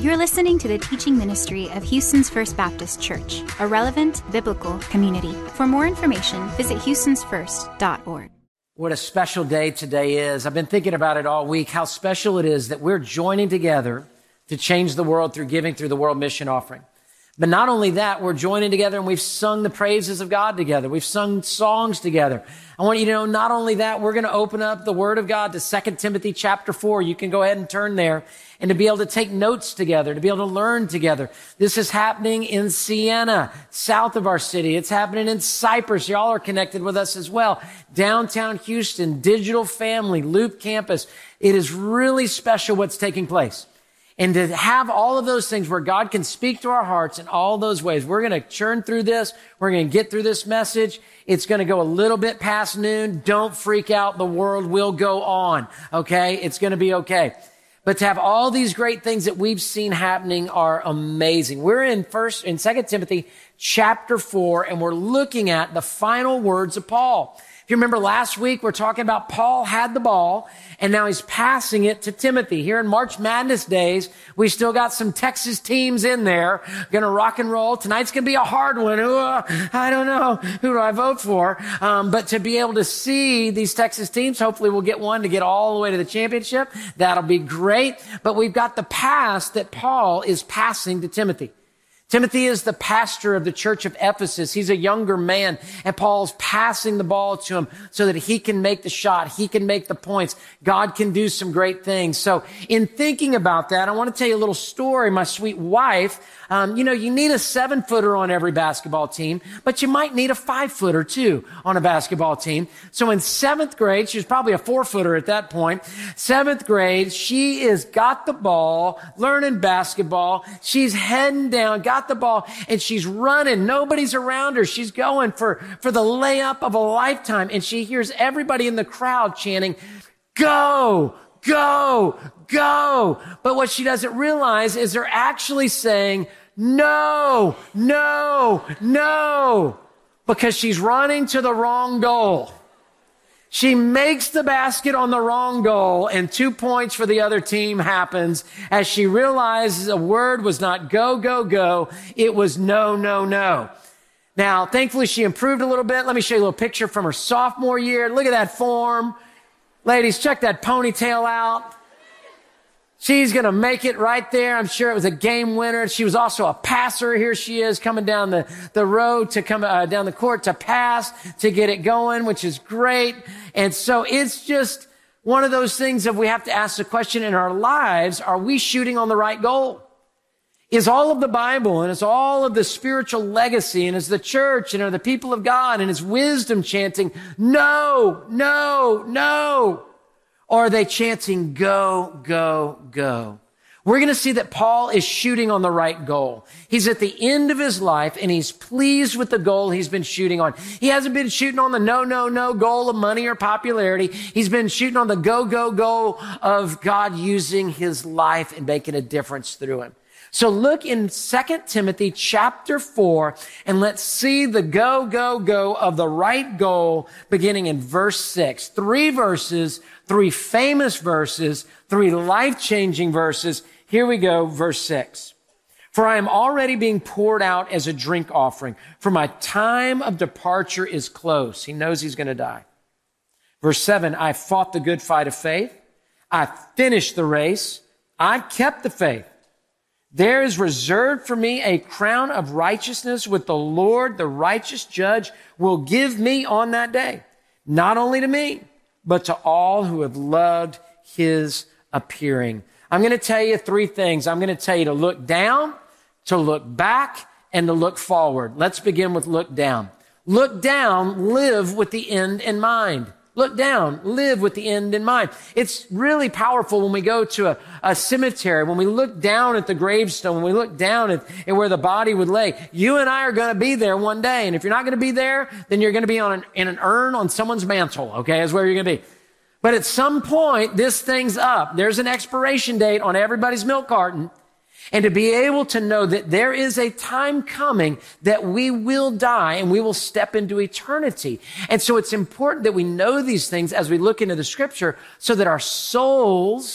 You're listening to the teaching ministry of Houston's First Baptist Church, a relevant biblical community. For more information, visit houstonsfirst.org. What a special day today is. I've been thinking about it all week, how special it is that we're joining together to change the world through giving through the World Mission Offering. But not only that, we're joining together and we've sung the praises of God together. We've sung songs together. I want you to know, not only that, we're going to open up the Word of God to 2 Timothy chapter 4. You can go ahead and turn there and to be able to take notes together, to be able to learn together. This is happening in Siena, south of our city. It's happening in Cypress. Y'all are connected with us as well. Downtown Houston, Digital Family, Loop Campus. It is really special what's taking place. And to have all of those things where God can speak to our hearts in all those ways. We're going to churn through this. We're going to get through this message. It's going to go a little bit past noon. Don't freak out. The world will go on. Okay? It's going to be okay. But to have all these great things that we've seen happening are amazing. We're in 2 Timothy chapter 4, and we're looking at the final words of Paul. If you remember last week, we're talking about Paul had the ball, and now he's passing it to Timothy. Here in March Madness days, we still got some Texas teams in there, gonna rock and roll. Tonight's gonna be a hard one. I don't know. Who do I vote for? But to be able to see these Texas teams, hopefully we'll get one to get all the way to the championship. That'll be great. But we've got the pass that Paul is passing to Timothy. Timothy is the pastor of the church of Ephesus. He's a younger man, and Paul's passing the ball to him so that he can make the shot. He can make the points. God can do some great things. So in thinking about that, I want to tell you a little story. My sweet wife, you need a 7-footer on every basketball team, but you might need a 5-footer too on a basketball team. So in 7th grade, she was probably a 4-footer at that point. 7th grade, she is got the ball, learning basketball. She's heading down, got the ball, and she's running. Nobody's around her. She's going for the layup of a lifetime, and she hears everybody in the crowd chanting, "Go, go, go." But what she doesn't realize is they're actually saying, "No, no, no," because she's running to the wrong goal. She makes the basket on the wrong goal, and 2 points for the other team happens as she realizes the word was not go, go, go. It was no, no, no. Now, thankfully, she improved a little bit. Let me show you a little picture from her sophomore year. Look at that form. Ladies, check that ponytail out. She's going to make it right there. I'm sure it was a game winner. She was also a passer. Here she is coming down the road to come down the court to pass, to get it going, which is great. And so it's just one of those things that we have to ask the question in our lives, are we shooting on the right goal? Is all of the Bible and is all of the spiritual legacy and is the church and are the people of God and is wisdom chanting, no, no, no? Or are they chanting, go, go, go? We're going to see that Paul is shooting on the right goal. He's at the end of his life, and he's pleased with the goal he's been shooting on. He hasn't been shooting on the no, no, no goal of money or popularity. He's been shooting on the go, go, go of God using his life and making a difference through him. So look in 2 Timothy chapter 4, and let's see the go, go, go of the right goal beginning in verse 6. 3 verses, 3 famous verses, 3 life-changing verses. Here we go, verse 6. "For I am already being poured out as a drink offering, for my time of departure is close." He knows he's going to die. Verse 7, "I fought the good fight of faith. I finished the race. I've kept the faith. There is reserved for me a crown of righteousness with the Lord, the righteous judge, will give me on that day. Not only to me, but to all who have loved his appearing." I'm going to tell you 3 things. I'm going to tell you to look down, to look back, and to look forward. Let's begin with look down. Look down, live with the end in mind. Look down, live with the end in mind. It's really powerful when we go to a cemetery, when we look down at the gravestone, when we look down at where the body would lay. You and I are going to be there one day. And if you're not going to be there, then you're going to be in an urn on someone's mantle, okay, is where you're going to be. But at some point, this thing's up. There's an expiration date on everybody's milk carton. And to be able to know that there is a time coming that we will die and we will step into eternity. And so it's important that we know these things as we look into the scripture so that our souls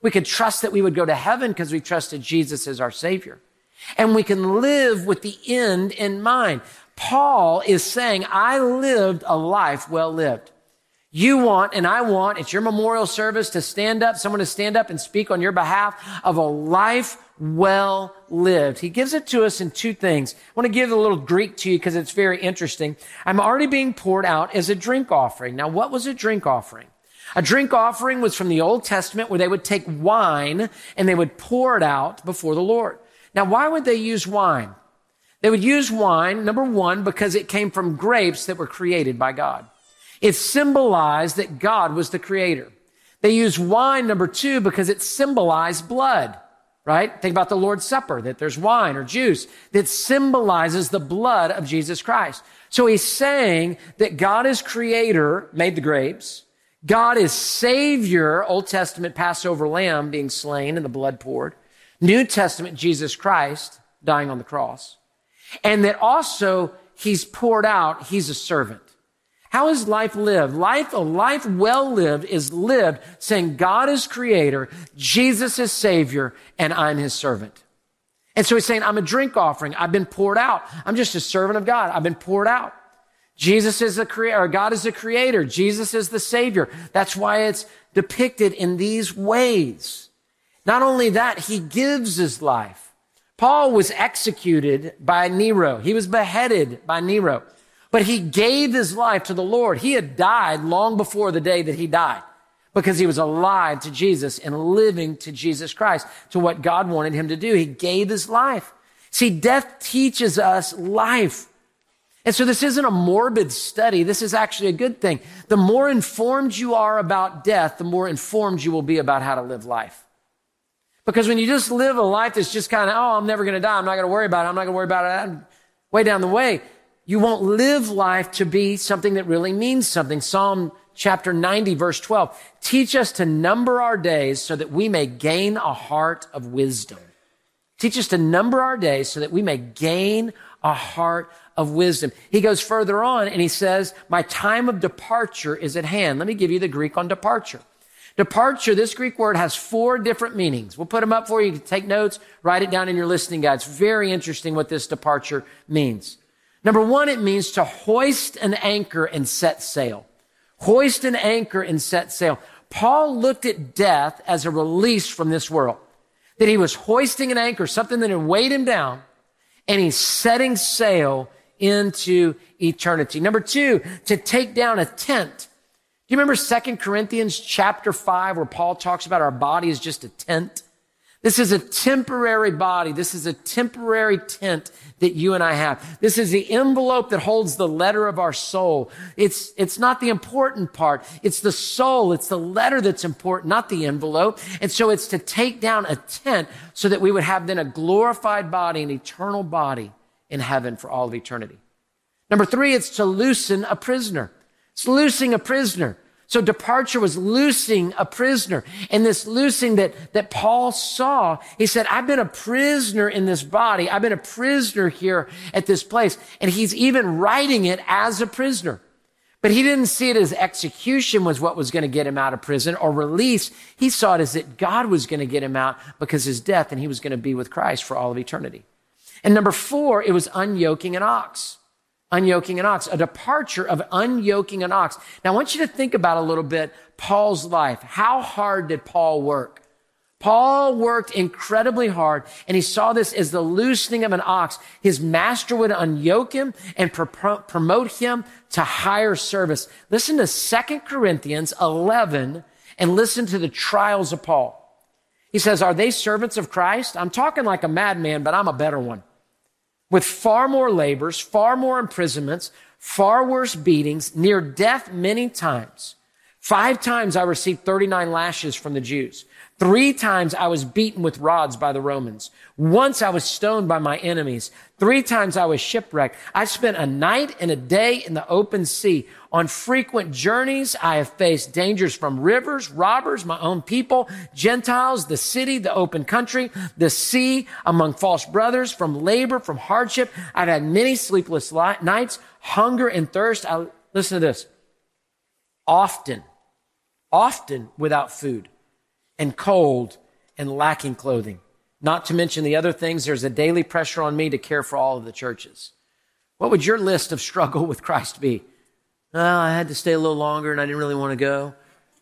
We could trust that we would go to heaven because we trusted Jesus as our Savior. And we can live with the end in mind. Paul is saying, I lived a life well lived. You want, and I want, it's your memorial service to stand up, someone to stand up and speak on your behalf of a life well lived. He gives it to us in two things. I want to give a little Greek to you because it's very interesting. I'm already being poured out as a drink offering. Now, what was a drink offering? A drink offering was from the Old Testament where they would take wine and they would pour it out before the Lord. Now, why would they use wine? They would use wine, number one, because it came from grapes that were created by God. It symbolized that God was the creator. They used wine, number two, because it symbolized blood, right? Think about the Lord's Supper, that there's wine or juice that symbolizes the blood of Jesus Christ. So he's saying that God is creator, made the grapes. God is Savior, Old Testament Passover lamb being slain and the blood poured. New Testament Jesus Christ dying on the cross. And that also he's poured out, he's a servant. How is life lived? A life well lived is lived saying God is creator, Jesus is Savior, and I'm his servant. And so he's saying, I'm a drink offering. I've been poured out. I'm just a servant of God. I've been poured out. Jesus is the creator, or God is the creator. Jesus is the Savior. That's why it's depicted in these ways. Not only that, he gives his life. Paul was executed by Nero. He was beheaded by Nero. But he gave his life to the Lord. He had died long before the day that he died because he was alive to Jesus and living to Jesus Christ, to what God wanted him to do. He gave his life. See, death teaches us life. And so this isn't a morbid study. This is actually a good thing. The more informed you are about death, the more informed you will be about how to live life. Because when you just live a life that's just kind of, oh, I'm never going to die. I'm not going to worry about it. I'm not going to worry about it. Way down the way, you won't live life to be something that really means something. Psalm chapter 90, verse 12. Teach us to number our days so that we may gain a heart of wisdom. Teach us to number our days so that we may gain a heart of wisdom. He goes further on and he says, my time of departure is at hand. Let me give you the Greek on departure. Departure, this Greek word has 4 different meanings. We'll put them up for you. You can take notes, write it down in your listening guide. It's very interesting what this departure means. Number 1, it means to hoist an anchor and set sail. Hoist an anchor and set sail. Paul looked at death as a release from this world. That he was hoisting an anchor, something that had weighed him down, and he's setting sail into eternity. Number 2, to take down a tent. Do you remember 2 Corinthians chapter 5 where Paul talks about our body is just a tent? This is a temporary body. This is a temporary tent that you and I have. This is the envelope that holds the letter of our soul. It's not the important part. It's the soul. It's the letter that's important, not the envelope. And so it's to take down a tent so that we would have then a glorified body, an eternal body in heaven for all of eternity. Number 3, it's to loosen a prisoner. It's loosing a prisoner. So departure was loosing a prisoner. And this loosing that Paul saw, he said, I've been a prisoner in this body. I've been a prisoner here at this place. And he's even writing it as a prisoner. But he didn't see it as execution was what was going to get him out of prison or release. He saw it as that God was going to get him out because his death and he was going to be with Christ for all of eternity. And number 4, it was unyoking an ox. Unyoking an ox, a departure of unyoking an ox. Now, I want you to think about a little bit Paul's life. How hard did Paul work? Paul worked incredibly hard, and he saw this as the loosening of an ox. His master would unyoke him and promote him to higher service. Listen to 2 Corinthians 11 and listen to the trials of Paul. He says, are they servants of Christ? I'm talking like a madman, but I'm a better one. With far more labors, far more imprisonments, far worse beatings, near death many times. 5 times I received 39 lashes from the Jews. 3 times I was beaten with rods by the Romans. Once I was stoned by my enemies. 3 times I was shipwrecked. I spent a night and a day in the open sea. On frequent journeys, I have faced dangers from rivers, robbers, my own people, Gentiles, the city, the open country, the sea, among false brothers, from labor, from hardship. I've had many sleepless nights, hunger and thirst. Listen to this. Often without food. and cold and lacking clothing. Not to mention the other things, there's a daily pressure on me to care for all of the churches. What would your list of struggle with Christ be? Well, I had to stay a little longer and I didn't really want to go.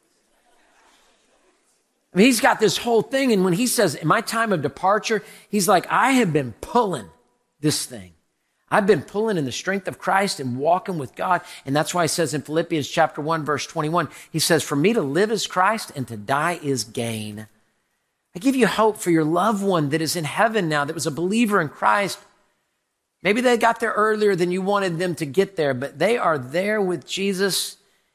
I mean, he's got this whole thing, and when he says, in my time of departure, he's like, I have been pulling this thing. I've been pulling in the strength of Christ and walking with God. And that's why he says in Philippians chapter 1, verse 21, he says, for me to live is Christ and to die is gain. I give you hope for your loved one that is in heaven now, that was a believer in Christ. Maybe they got there earlier than you wanted them to get there, but they are there with Jesus.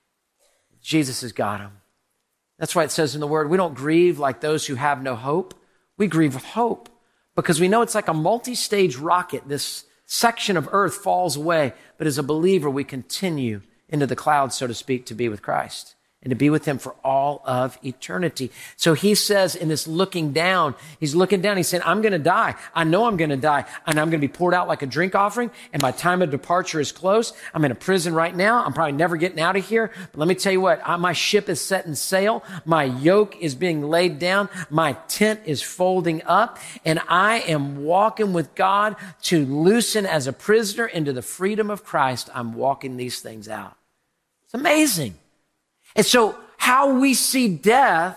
Jesus has got them. That's why it says in the Word, we don't grieve like those who have no hope. We grieve with hope because we know it's like a multi-stage rocket. This section of earth falls away, but as a believer, we continue into the clouds, so to speak, to be with Christ and to be with him for all of eternity. So he says in this looking down, he's looking down, he's saying, I'm going to die. I know I'm going to die, and I'm going to be poured out like a drink offering, and my time of departure is close. I'm in a prison right now. I'm probably never getting out of here. But let me tell you what, my ship is setting sail. My yoke is being laid down. My tent is folding up, and I am walking with God to loosen as a prisoner into the freedom of Christ. I'm walking these things out. It's amazing. And so how we see death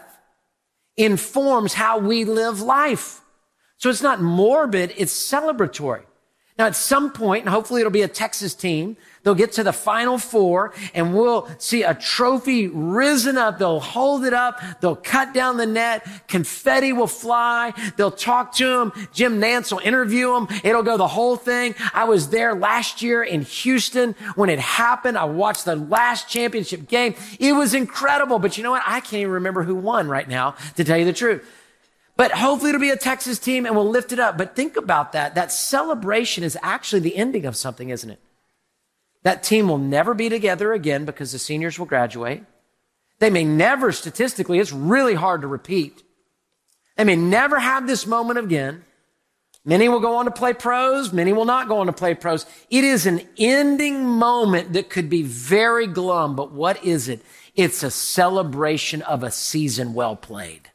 informs how we live life. So it's not morbid, it's celebratory. Now, at some point, and hopefully it'll be a Texas team, they'll get to the Final Four, and we'll see a trophy risen up. They'll hold it up. They'll cut down the net. Confetti will fly. They'll talk to him. Jim Nantz will interview him. It'll go the whole thing. I was there last year in Houston when it happened. I watched the last championship game. It was incredible. But you know what? I can't even remember who won right now, to tell you the truth. But hopefully it'll be a Texas team and we'll lift it up. But think about that. That celebration is actually the ending of something, isn't it? That team will never be together again because the seniors will graduate. They may never, statistically, it's really hard to repeat. They may never have this moment again. Many will go on to play pros. Many will not go on to play pros. It is an ending moment that could be very glum. But what is it? It's a celebration of a season well played.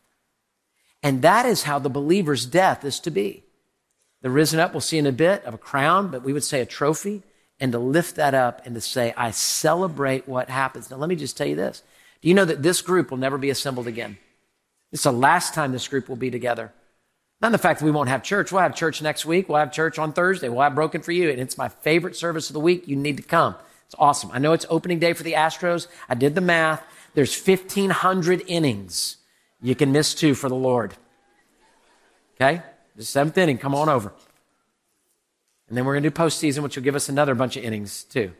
And that is how the believer's death is to be. The risen up, we'll see in a bit, of a crown, but we would say a trophy, and to lift that up and to say, I celebrate what happens. Now, let me just tell you this. Do you know that this group will never be assembled again? It's the last time this group will be together. Not the fact that we won't have church. We'll have church next week. We'll have church on Thursday. We'll have Broken for You, and it's my favorite service of the week. You need to come. It's awesome. I know it's opening day for the Astros. I did the math. There's 1,500 innings. You can miss 2 for the Lord. Okay? The 7th inning, come on over. And then we're going to do postseason, which will give us another bunch of innings too.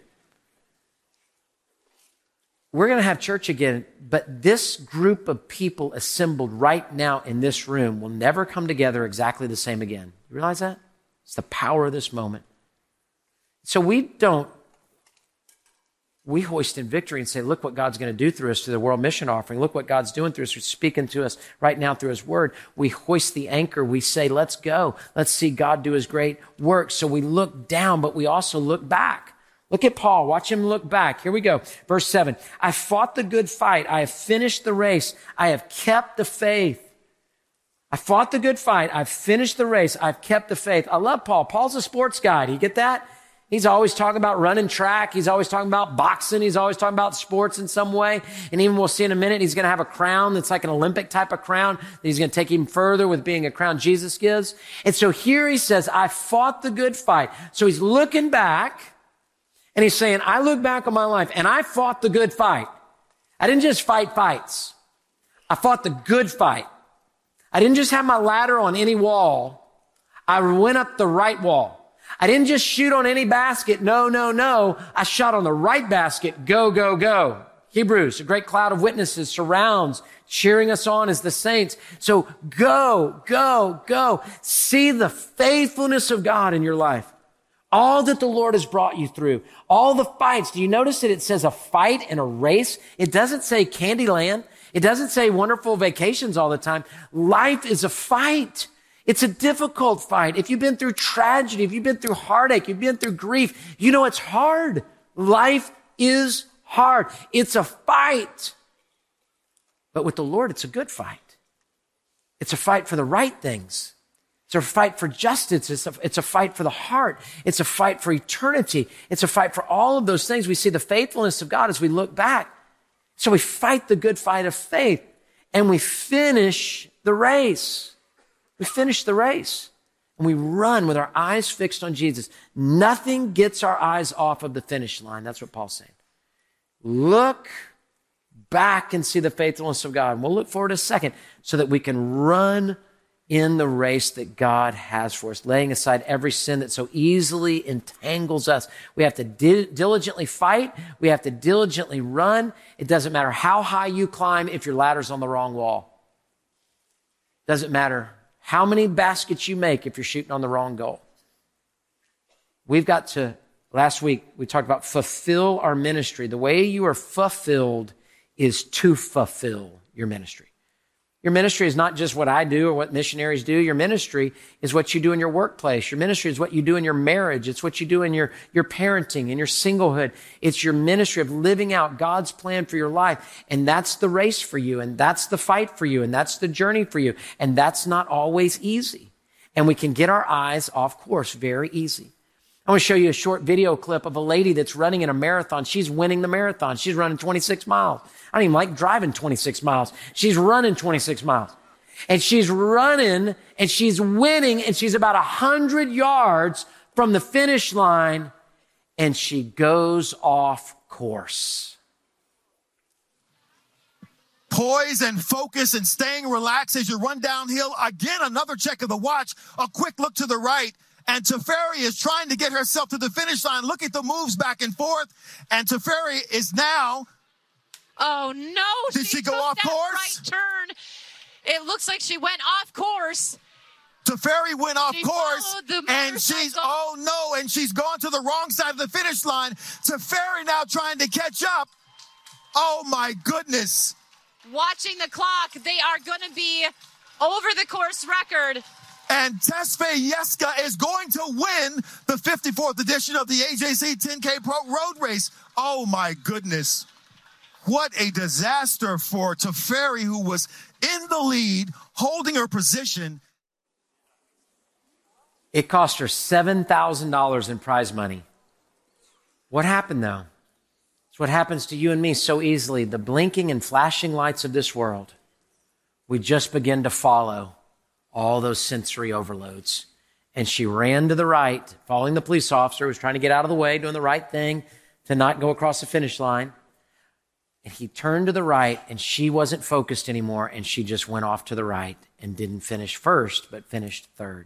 We're going to have church again, but this group of people assembled right now in this room will never come together exactly the same again. You realize that? It's the power of this moment. So we hoist in victory and say, look what God's going to do through us through the World Mission Offering. Look what God's doing through us. He's speaking to us right now through his word. We hoist the anchor. We say, let's go. Let's see God do his great work. So we look down, but we also look back. Look at Paul. Watch him look back. Here we go. Verse 7. I fought the good fight. I have finished the race. I have kept the faith. I fought the good fight. I've finished the race. I've kept the faith. I love Paul. Paul's a sports guy. Do you get that? He's always talking about running track. He's always talking about boxing. He's always talking about sports in some way. And even we'll see in a minute, he's going to have a crown that's like an Olympic type of crown that he's going to take even further with being a crown Jesus gives. And so here he says, I fought the good fight. So he's looking back and he's saying, I look back on my life and I fought the good fight. I didn't just fight fights. I fought the good fight. I didn't just have my ladder on any wall. I went up the right wall. I didn't just shoot on any basket. No. I shot on the right basket. Go, go, go. Hebrews, a great cloud of witnesses surrounds, cheering us on as the saints. So go, go, go. See the faithfulness of God in your life. All that the Lord has brought you through. All the fights. Do you notice that it says a fight and a race? It doesn't say Candyland. It doesn't say wonderful vacations all the time. Life is a fight. It's a difficult fight. If you've been through tragedy, if you've been through heartache, you've been through grief, you know it's hard. Life is hard. It's a fight. But with the Lord, it's a good fight. It's a fight for the right things. It's a fight for justice. It's a fight for the heart. It's a fight for eternity. It's a fight for all of those things. We see the faithfulness of God as we look back. So we fight the good fight of faith and we finish the race. We finish the race and we run with our eyes fixed on Jesus. Nothing gets our eyes off of the finish line. That's what Paul's saying. Look back and see the faithfulness of God. And we'll look forward a second so that we can run in the race that God has for us, laying aside every sin that so easily entangles us. We have to diligently fight. We have to diligently run. It doesn't matter how high you climb if your ladder's on the wrong wall. Doesn't matter how many baskets you make if you're shooting on the wrong goal. We've got to, last week, we talked about fulfill our ministry. The way you are fulfilled is to fulfill your ministry. Your ministry is not just what I do or what missionaries do. Your ministry is what you do in your workplace. Your ministry is what you do in your marriage. It's what you do in your parenting and your singlehood. It's your ministry of living out God's plan for your life. And that's the race for you. And that's the fight for you. And that's the journey for you. And that's not always easy. And we can get our eyes off course very easy. I want to show you a short video clip of a lady that's running in a marathon. She's winning the marathon. She's running 26 miles. I don't even like driving 26 miles. She's running 26 miles. And she's running and she's winning and she's about 100 yards from the finish line and she goes off course. Poise and focus and staying relaxed as you run downhill. Again, another check of the watch, a quick look to the right. And Teferi is trying to get herself to the finish line. Look at the moves back and forth. And Teferi is now... Oh, no. Did she go off course? Right turn. It looks like she went off course. Teferi went off She course. followed the And she's, oh no, and she's gone to the wrong side of the finish line. Teferi now trying to catch up. Oh my goodness. Watching the clock, they are going to be over the course record. And Tesfaye Jeska is going to win the 54th edition of the AJC 10K Pro Road Race. Oh my goodness. What a disaster for Teferi, who was in the lead, holding her position. It cost her $7,000 in prize money. What happened though? It's what happens to you and me so easily. The blinking and flashing lights of this world. We just begin to follow all those sensory overloads. And she ran to the right, following the police officer who was trying to get out of the way, doing the right thing to not go across the finish line. And he turned to the right and she wasn't focused anymore and she just went off to the right and didn't finish first, but finished third.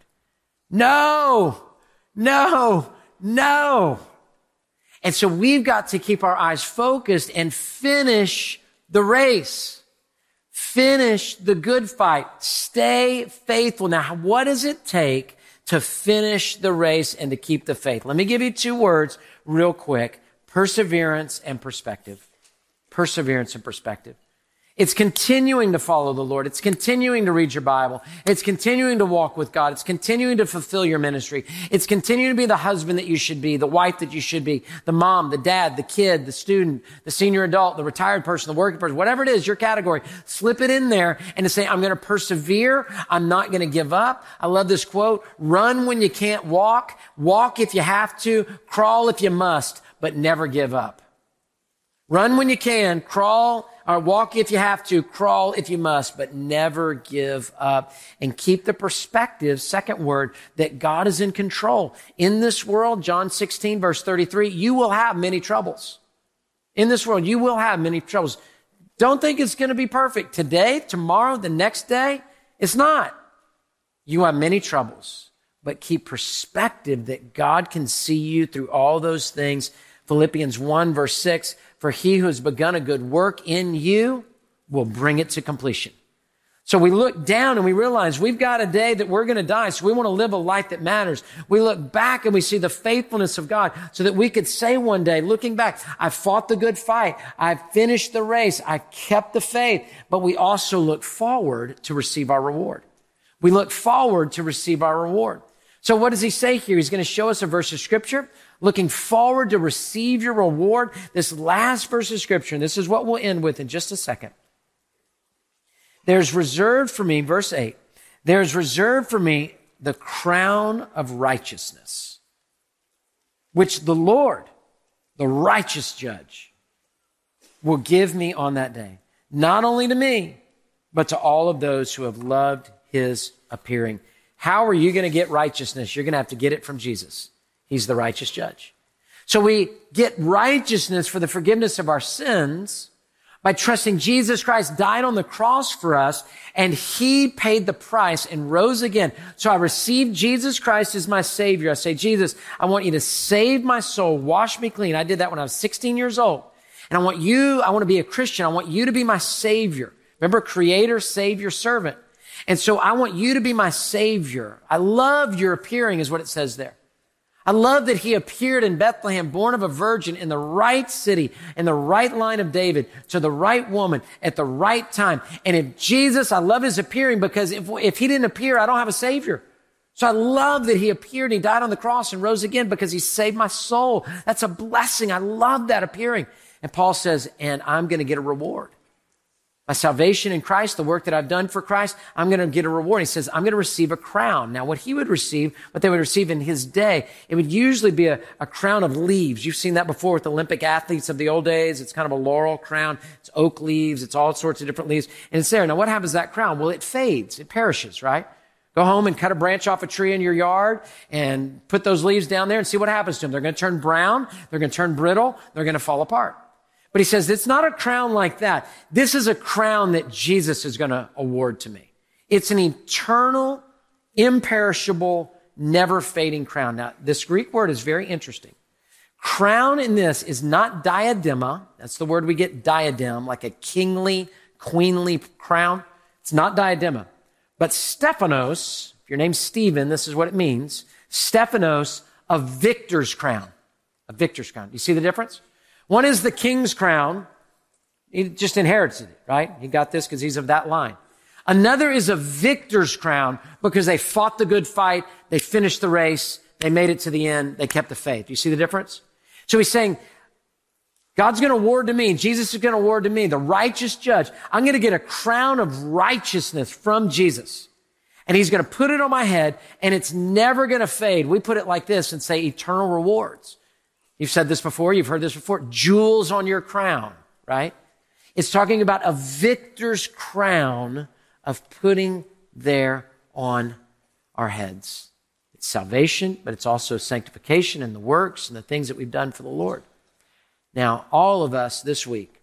No, no, no. And so we've got to keep our eyes focused and finish the race. Finish the good fight. Stay faithful. Now, what does it take to finish the race and to keep the faith? Let me give you 2 words real quick. Perseverance and perspective. Perseverance and perspective. It's continuing to follow the Lord. It's continuing to read your Bible. It's continuing to walk with God. It's continuing to fulfill your ministry. It's continuing to be the husband that you should be, the wife that you should be, the mom, the dad, the kid, the student, the senior adult, the retired person, the working person, whatever it is, your category. Slip it in there and to say, I'm going to persevere. I'm not going to give up. I love this quote. Run when you can't walk. Walk if you have to. Crawl if you must, but never give up. Run when you can. Crawl or walk if you have to, crawl if you must, but never give up. And keep the perspective, second word, that God is in control. In this world, John 16, verse 33, you will have many troubles. In this world, you will have many troubles. Don't think it's going to be perfect. Today, tomorrow, the next day, it's not. You have many troubles, but keep perspective that God can see you through all those things. Philippians 1, verse 6, for he who has begun a good work in you will bring it to completion. So we look down and we realize we've got a day that we're going to die. So we want to live a life that matters. We look back and we see the faithfulness of God so that we could say one day, looking back, I fought the good fight. I finished the race. I kept the faith. But we also look forward to receive our reward. We look forward to receive our reward. So what does he say here? He's going to show us a verse of scripture, looking forward to receive your reward. This last verse of scripture, and this is what we'll end with in just a second. There's reserved for me, verse 8, There is reserved for me the crown of righteousness, which the Lord, the righteous judge, will give me on that day. Not only to me, but to all of those who have loved his appearing. How are you going to get righteousness? You're going to have to get it from Jesus. He's the righteous judge. So we get righteousness for the forgiveness of our sins by trusting Jesus Christ died on the cross for us, and he paid the price and rose again. So I received Jesus Christ as my Savior. I say, Jesus, I want you to save my soul, wash me clean. I did that when I was 16 years old. And I want to be a Christian. I want you to be my Savior. Remember, Creator, Savior, Servant. And so I want you to be my Savior. I love your appearing is what it says there. I love that he appeared in Bethlehem, born of a virgin in the right city, in the right line of David, to the right woman at the right time. And if Jesus, I love his appearing because if he didn't appear, I don't have a Savior. So I love that he appeared and he died on the cross and rose again because he saved my soul. That's a blessing. I love that appearing. And Paul says, and I'm going to get a reward. My salvation in Christ, the work that I've done for Christ, I'm going to get a reward. He says, I'm going to receive a crown. Now, what they would receive in his day, it would usually be a crown of leaves. You've seen that before with Olympic athletes of the old days. It's kind of a laurel crown. It's oak leaves. It's all sorts of different leaves. And it's there. Now, what happens to that crown? Well, it fades. It perishes, right? Go home and cut a branch off a tree in your yard and put those leaves down there and see what happens to them. They're going to turn brown. They're going to turn brittle. They're going to fall apart. But he says, it's not a crown like that. This is a crown that Jesus is going to award to me. It's an eternal, imperishable, never fading crown. Now, this Greek word is very interesting. Crown in this is not diadema. That's the word we get, diadem, like a kingly, queenly crown. It's not diadema. But Stephanos, if your name's Stephen, this is what it means. Stephanos, a victor's crown. A victor's crown. Do you see the difference? One is the king's crown. He just inherits it, right? He got this because he's of that line. Another is a victor's crown because they fought the good fight. They finished the race. They made it to the end. They kept the faith. Do you see the difference? So he's saying, God's going to award to me. Jesus is going to award to me, the righteous judge. I'm going to get a crown of righteousness from Jesus. And he's going to put it on my head, and it's never going to fade. We put it like this and say eternal rewards. You've said this before. You've heard this before. Jewels on your crown, right? It's talking about a victor's crown of putting there on our heads. It's salvation, but it's also sanctification and the works and the things that we've done for the Lord. Now, all of us this week,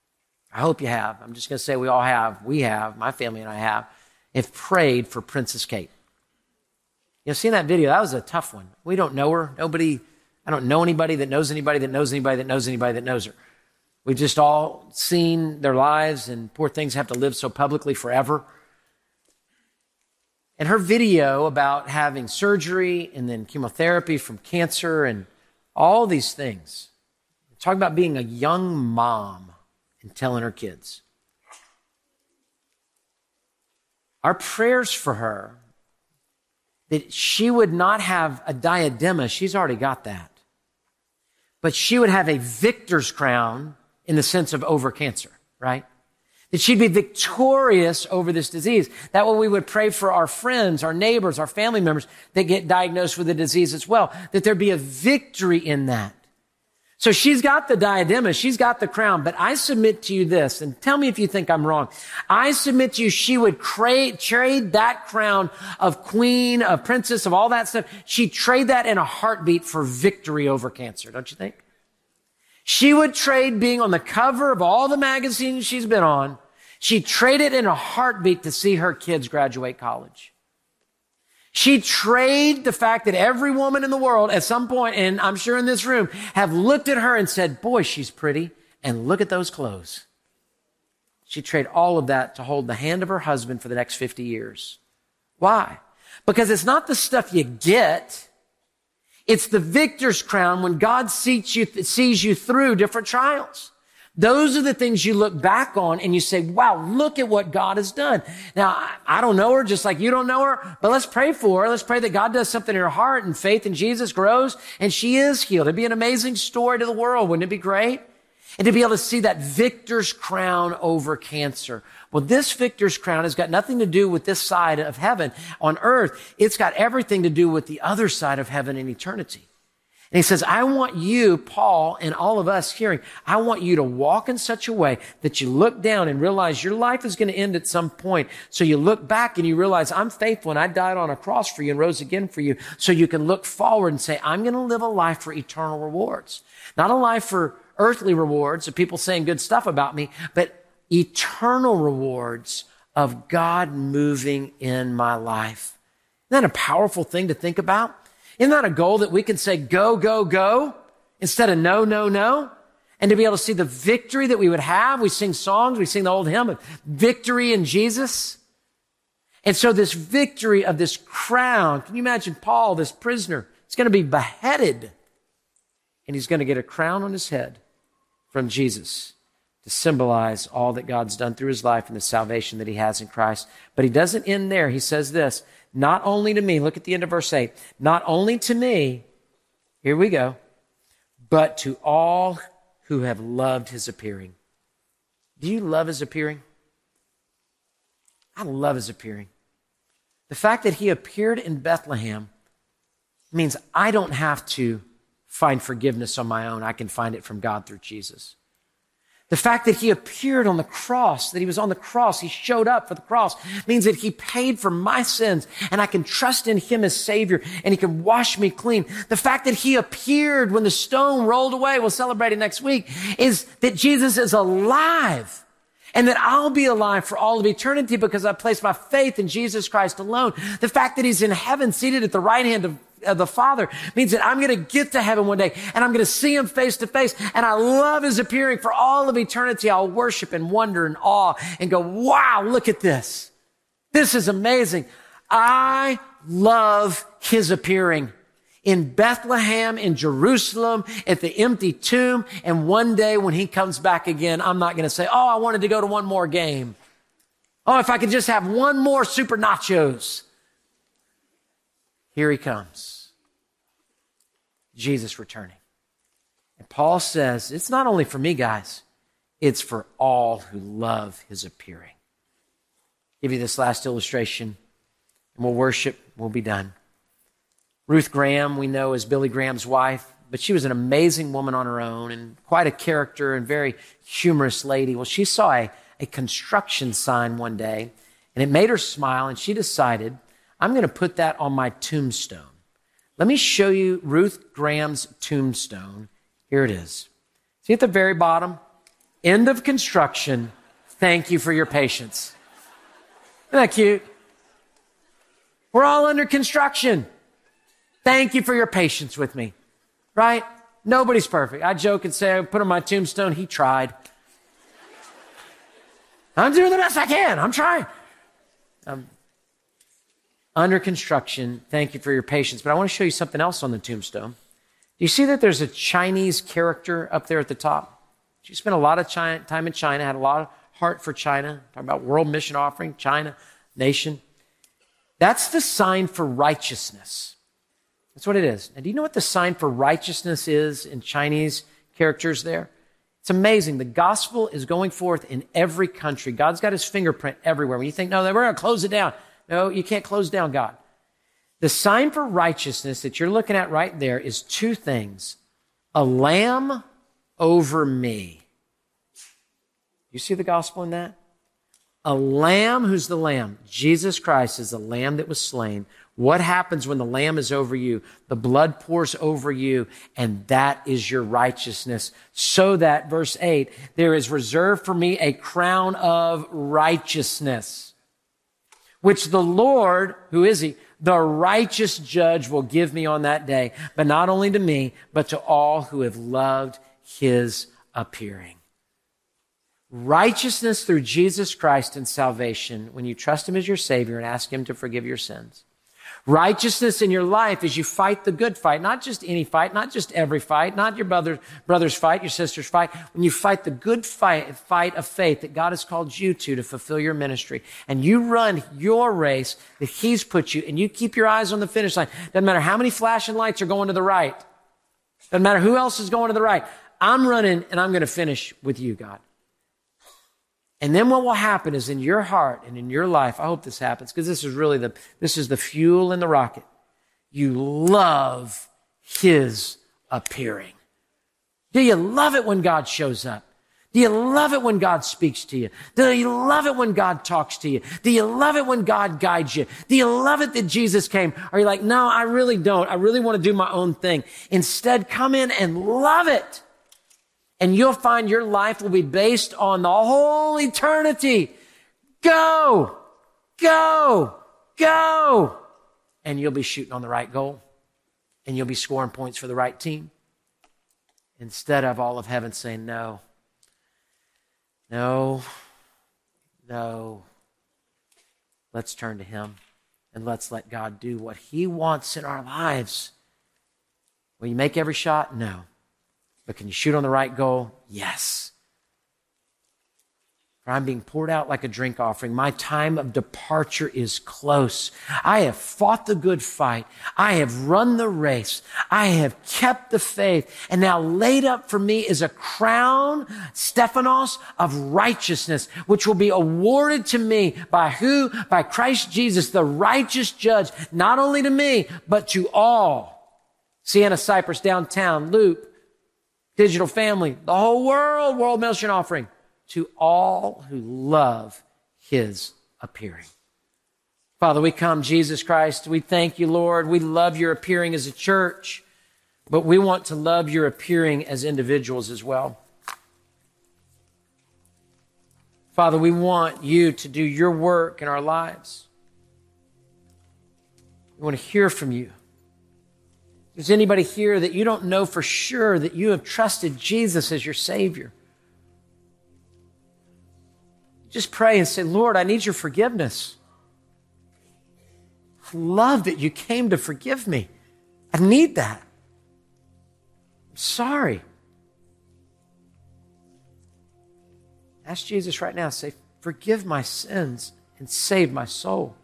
I hope you have. I'm just going to say we all have. We have. My family and I have prayed for Princess Kate. You've seen that video. That was a tough one. We don't know her. I don't know anybody that knows anybody that knows anybody that knows anybody that knows her. We've just all seen their lives, and poor things have to live so publicly forever. And her video about having surgery and then chemotherapy from cancer and all these things. Talking about being a young mom and telling her kids. Our prayers for her, that she would not have a diadema, she's already got that. But she would have a victor's crown in the sense of over cancer, right? That she'd be victorious over this disease. That way we would pray for our friends, our neighbors, our family members that get diagnosed with the disease as well. That there'd be a victory in that. So she's got the diadema, she's got the crown, but I submit to you this, and tell me if you think I'm wrong. I submit to you she would trade that crown of queen, of princess, of all that stuff. She'd trade that in a heartbeat for victory over cancer, don't you think? She would trade being on the cover of all the magazines she's been on. She'd trade it in a heartbeat to see her kids graduate college. She'd trade the fact that every woman in the world at some point, and I'm sure in this room, have looked at her and said, boy, she's pretty, and look at those clothes. She'd trade all of that to hold the hand of her husband for the next 50 years. Why? Because it's not the stuff you get. It's the victor's crown when God sees you through different trials. Those are the things you look back on and you say, wow, look at what God has done. Now, I don't know her just like you don't know her, but let's pray for her. Let's pray that God does something in her heart and faith in Jesus grows and she is healed. It'd be an amazing story to the world. Wouldn't it be great? and to be able to see that victor's crown over cancer. Well, this victor's crown has got nothing to do with this side of heaven on earth. It's got everything to do with the other side of heaven in eternity. And he says, I want you, Paul, and all of us hearing, I want you to walk in such a way that you look down and realize your life is going to end at some point. So you look back and you realize, I'm faithful and I died on a cross for you and rose again for you. So you can look forward and say, I'm going to live a life for eternal rewards. Not a life for earthly rewards of people saying good stuff about me, but eternal rewards of God moving in my life. Isn't that a powerful thing to think about? Isn't that a goal that we can say, go, go, go, instead of no, no, no? And to be able to see the victory that we would have. We sing songs, we sing the old hymn of victory in Jesus. And so this victory of this crown, can you imagine Paul, this prisoner, is going to be beheaded. And he's going to get a crown on his head from Jesus to symbolize all that God's done through his life and the salvation that he has in Christ. But he doesn't end there. He says this, not only to me, look at the end of verse 8, not only to me, here we go, but to all who have loved his appearing. Do you love his appearing? I love his appearing. The fact that he appeared in Bethlehem means I don't have to find forgiveness on my own. I can find it from God through Jesus. The fact that he appeared on the cross, that he was on the cross, he showed up for the cross, means that he paid for my sins and I can trust in him as Savior and he can wash me clean. The fact that he appeared when the stone rolled away, we'll celebrate it next week, is that Jesus is alive and that I'll be alive for all of eternity because I place my faith in Jesus Christ alone. The fact that he's in heaven seated at the right hand of the Father means that I'm going to get to heaven one day and I'm going to see him face to face. And I love his appearing for all of eternity. I'll worship and wonder and awe and go, wow, look at this. This is amazing. I love his appearing in Bethlehem, in Jerusalem, at the empty tomb. And one day when he comes back again, I'm not going to say, oh, I wanted to go to one more game. Oh, if I could just have one more super nachos. Here he comes. Jesus returning. And Paul says, it's not only for me, guys. It's for all who love his appearing. I'll give you this last illustration, and we'll worship. We'll be done. Ruth Graham, we know as Billy Graham's wife, but she was an amazing woman on her own and quite a character and very humorous lady. Well, she saw a construction sign one day, and it made her smile, and she decided, I'm going to put that on my tombstone. Let me show you Ruth Graham's tombstone. Here it is. See at the very bottom? End of construction. Thank you for your patience. Isn't that cute? We're all under construction. Thank you for your patience with me. Right? Nobody's perfect. I joke and say, I put on my tombstone, he tried. I'm doing the best I can. I'm trying. Under construction, thank you for your patience. But I want to show you something else on the tombstone. Do you see that there's a Chinese character up there at the top? She spent a lot of time in China, had a lot of heart for China, talking about world mission offering, China, nation. That's the sign for righteousness. That's what it is. And do you know what the sign for righteousness is in Chinese characters there? It's amazing. The gospel is going forth in every country. God's got his fingerprint everywhere. When you think, no, we're going to close it down. No, you can't close down God. The sign for righteousness that you're looking at right there is two things. A lamb over me. You see the gospel in that? A lamb, who's the lamb? Jesus Christ is the lamb that was slain. What happens when the lamb is over you? The blood pours over you, and that is your righteousness. So that, verse 8, there is reserved for me a crown of righteousness, which the Lord, who is he? The righteous judge will give me on that day, but not only to me, but to all who have loved his appearing. Righteousness through Jesus Christ and salvation when you trust him as your Savior and ask him to forgive your sins. Righteousness in your life as you fight the good fight, not just any fight, not just every fight, not your brother's fight, your sister's fight. When you fight the good fight of faith that God has called you to fulfill your ministry, and you run your race that he's put you, and you keep your eyes on the finish line. Doesn't matter how many flashing lights are going to the right. Doesn't matter who else is going to the right. I'm running and I'm going to finish with you, God. And then what will happen is in your heart and in your life, I hope this happens, because this is the fuel in the rocket. You love his appearing. Do you love it when God shows up? Do you love it when God speaks to you? Do you love it when God talks to you? Do you love it when God guides you? Do you love it that Jesus came? Or are you like, no, I really don't. I really want to do my own thing. Instead, come in and love it. And you'll find your life will be based on the whole eternity. Go, go, go. And you'll be shooting on the right goal. And you'll be scoring points for the right team. Instead of all of heaven saying, no, no, no. Let's turn to him and let's let God do what he wants in our lives. Will you make every shot? No. But can you shoot on the right goal? Yes. For I'm being poured out like a drink offering. My time of departure is close. I have fought the good fight. I have run the race. I have kept the faith. And now laid up for me is a crown, Stephanos, of righteousness, which will be awarded to me by who? By Christ Jesus, the righteous judge, not only to me, but to all. Sienna Cypress downtown, Loop, Digital Family, the whole world, World Mission Offering. To all who love his appearing. Father, we come, Jesus Christ. We thank you, Lord. We love your appearing as a church, but we want to love your appearing as individuals as well. Father, we want you to do your work in our lives. We want to hear from you. If there's anybody here that you don't know for sure that you have trusted Jesus as your Savior, just pray and say, Lord, I need your forgiveness. I love that you came to forgive me. I need that. I'm sorry. Ask Jesus right now, say, forgive my sins and save my soul.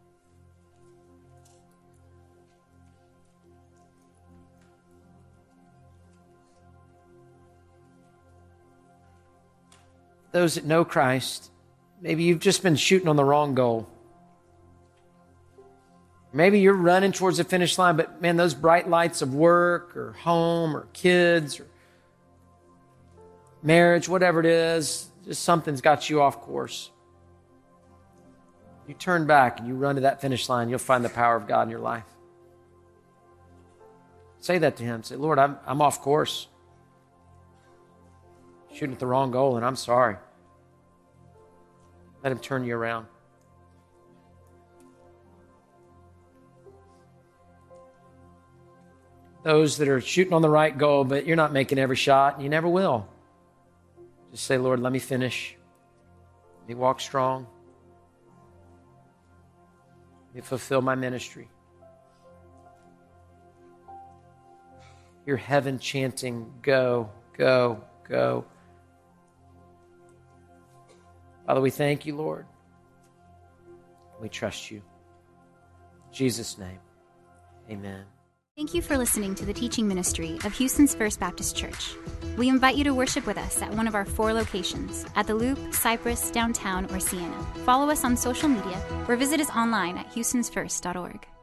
Those that know Christ, maybe you've just been shooting on the wrong goal. Maybe you're running towards the finish line, but man, those bright lights of work or home or kids or marriage, whatever it is, just something's got you off course. You turn back and you run to that finish line, you'll find the power of God in your life. Say that to him. Say, Lord, I'm off course. Shooting at the wrong goal, and I'm sorry. Let him turn you around. Those that are shooting on the right goal, but you're not making every shot, and you never will. Just say, Lord, let me finish. Let me walk strong. Let me fulfill my ministry. Hear heaven chanting, go, go, go. Father, we thank you, Lord. We trust you. In Jesus' name, amen. Thank you for listening to the teaching ministry of Houston's First Baptist Church. We invite you to worship with us at one of our 4 locations, at the Loop, Cypress, Downtown, or Sienna. Follow us on social media or visit us online at houstonsfirst.org.